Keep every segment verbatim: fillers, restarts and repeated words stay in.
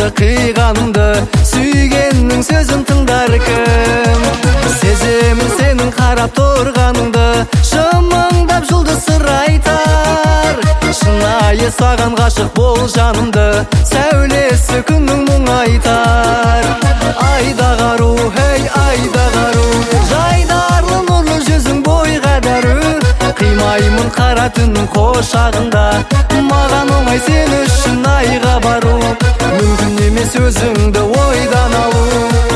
жанымды қиғанымды, сүйгеннің сөзін тыңдар кім? Сеземін сенің қарап тұрғаныңды, шымыңдап жұлдыз сыр айтар. Шынайы саған ғашық бол жанымды, сәулесі күннің мұң айтар. Айдағару, хей айдағару, жайдарлы нұрлы жүзің бойға дәру. Қимаймын қара түннің қошағында, маған оңай сен үшін айға бару. Мүмкін емес өзіңді ойдан алу.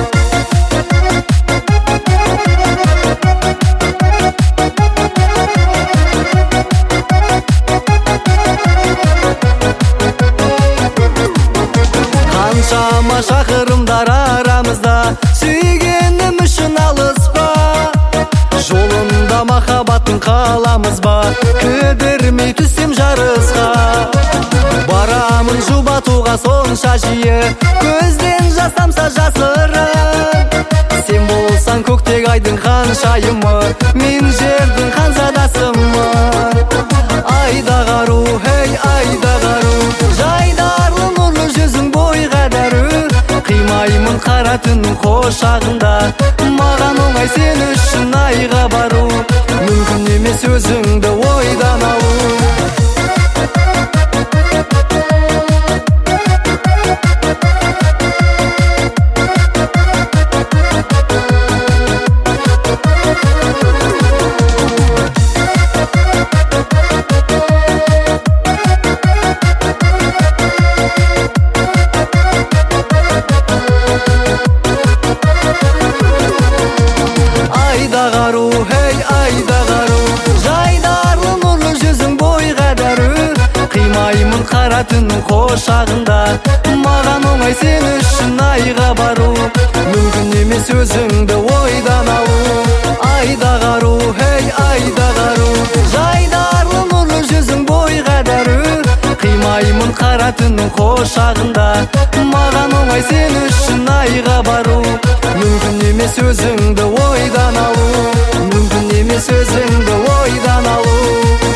Қаншама шақырымдар арамызда, сүйгенім үшін алыспа. Жолында махаббаттың қаламыз ба, кідірмей түссем жарысқа. Барамын жұбатуға сонша жиі, көзден жас тамса жасырын. Сен болсаң көктегі айдың ханшайымы, мен жердің ханзадасымын. Айдағару, хей айдағару, жайдарлы нұрлы жүзің бойға дәру. Қимаймын қара түннің қошағында, маған оңай сен үшін айға бару. Мүмкін емес өзіңді ойдан алу. Айдағару, хей айдағару, жайдарлы нұрлы жүзің бойға дәру. Қимаймын қара түннің қошағында, маған оңай сен үшін айға бару. Мүмкін емес өзіңді ойдан алу. Айдағару, хей айдағару, жайдарлы нұрлы жүзің бойға дәру. Қимаймын қара түннің қошағында, маған оңай сен үшін айға бару. Мүмкін емес өзіңді ойдан алу. Мүмкін емес өзіңді ойдан алу.